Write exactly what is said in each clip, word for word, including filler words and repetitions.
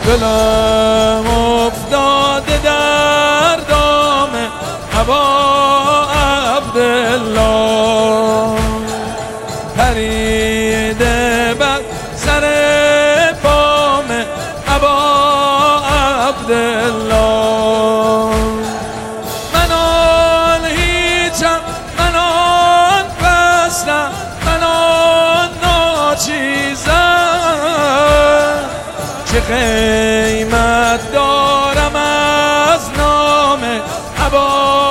دلم افتاده در دام ابا عبدالله، پریده بر سر بام ابا عبدالله. من آن هیچم، من آن پستم، من آن ناچیزم، چه قیمت دارم از نام ابا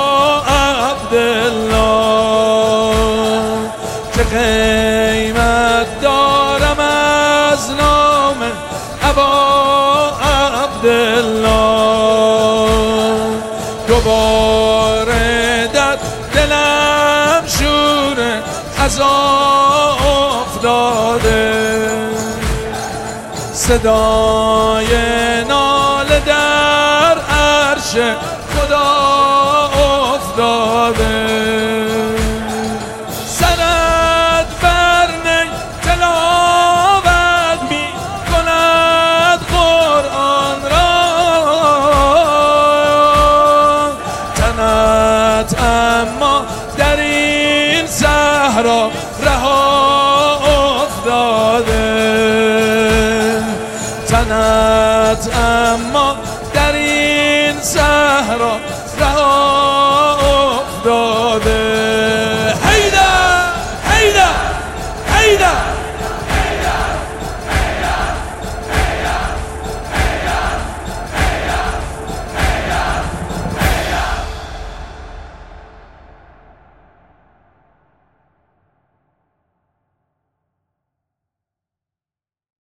عبدالله، چه قیمت دارم از نام ابا عبدالله. دوباره در دلم شور خزا افتاده، صدای ناله در عرش خدا افتاده. سرت بر نی تلاوت می کند قرآن را، تنت اما در این صحرا رها افتاده. تنت